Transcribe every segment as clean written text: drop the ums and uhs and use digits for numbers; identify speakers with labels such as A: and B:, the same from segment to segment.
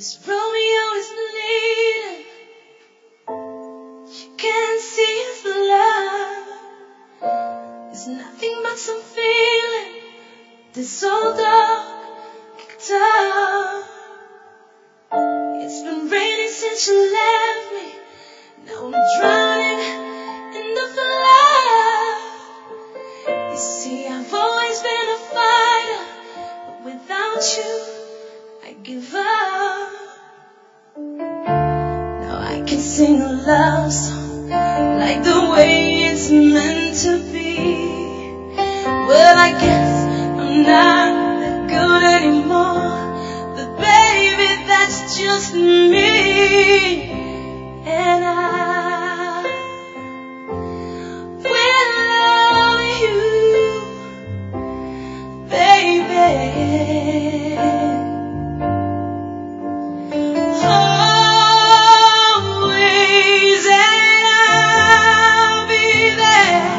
A: This Romeo is bleeding. You can't see his love. It's nothing but some feeling. This old dog kicked up. It's been raining since you left me. Now I'm drowning in the flood. You see, I've always been a fighter, but without you, I give up. Now I can sing a love song like the way it's meant to be. Well, I guess I'm not that good anymore, but baby, that's just me. And I will love you, baby. Always, and I'll be there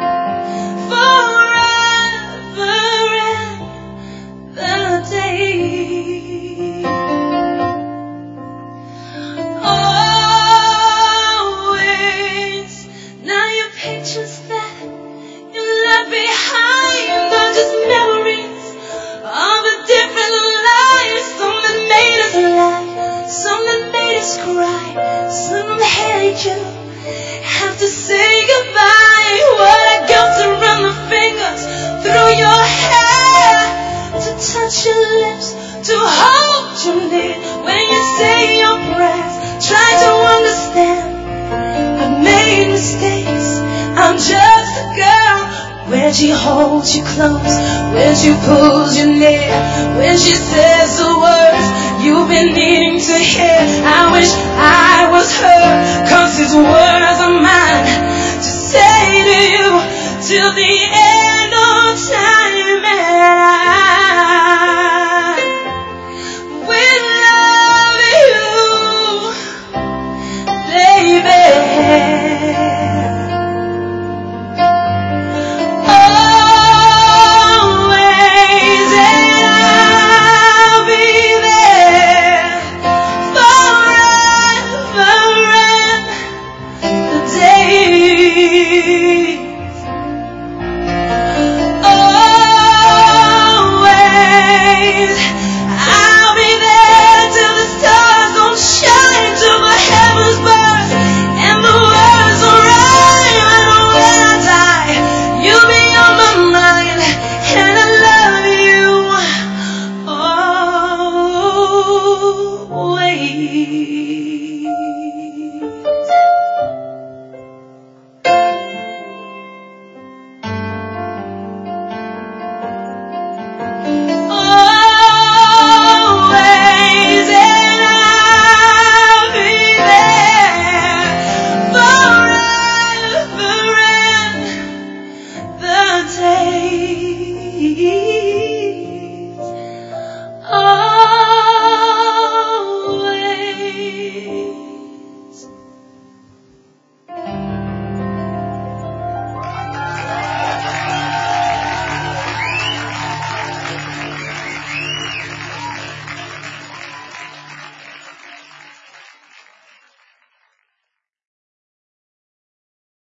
A: forever and the day. Always. Now your pictures that you left behind are just memories of a different life. Some that made us laugh, some that made us cry, some that hate you. Have to say goodbye. What I got to run my fingers through your hair, to touch your lips, to hold you near when you say your prayers. Try to understand, I've made mistakes. I'm just a girl. When she holds you close, when she pulls you near, when she says the words you've been needing to hear. I wish I was her, 'cause these words are mine to say to you till the end of time. And I will love you, baby. Always, and I'll be there forever and the day. Always, I'll be there till the stars don't shine, till the heavens burn and the words don't rhyme. And when I die, you'll be on my mind, and I love you always. Always, and I'll be there forever and the day.